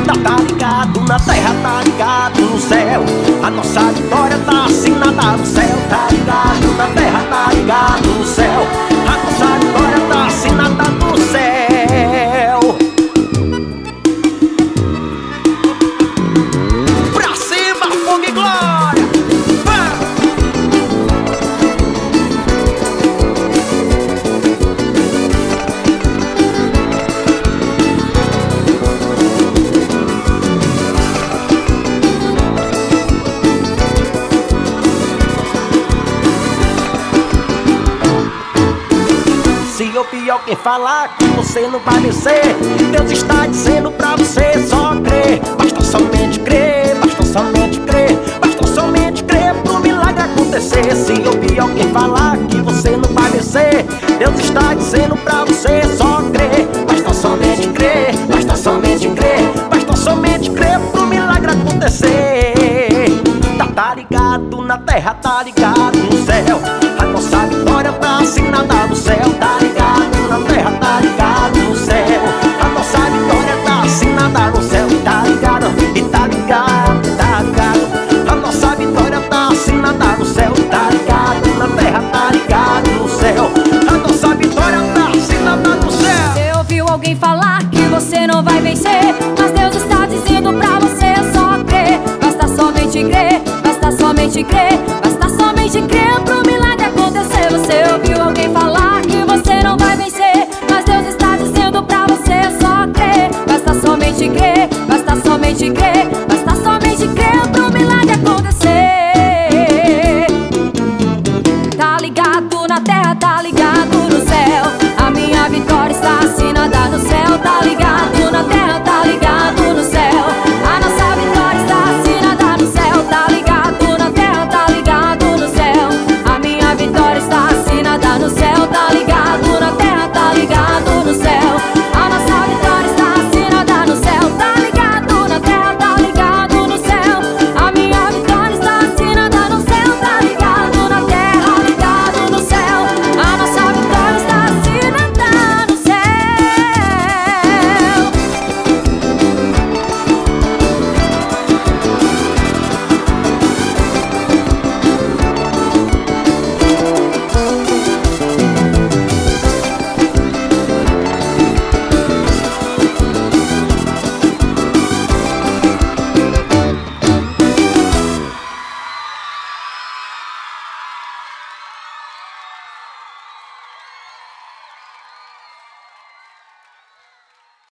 Tá ligado na terra, tá ligado no céu. A nossa vitória tá assinada no céu. Tá ligado na terra, tá ligado no céu. A nossa vitória tá assinada no céu. Pra cima, fogo e glória. Se ouvir alguém falar que você não vai vencer, Deus está dizendo pra você só crer. Basta somente crer, basta somente crer, basta somente crer pro milagre acontecer. Se ouvir alguém falar que você não vai vencer, Deus está dizendo pra você só crer. Basta somente crer, basta somente crer, basta somente crer pro milagre acontecer. Tá ligado na terra, tá ligado no céu. A nossa vitória tá assinada no céu. Tá ligado na terra, tá ligado no céu. A nossa vitória tá assinada no céu. Tá ligado, e tá ligado, tá ligado. A nossa vitória tá assinada no céu. Tá ligado na terra, tá ligado no céu. A nossa vitória tá assinada no céu. Você ouviu alguém falar que você não vai vencer, mas Deus está dizendo pra você só crer. Basta somente crer, basta somente crer,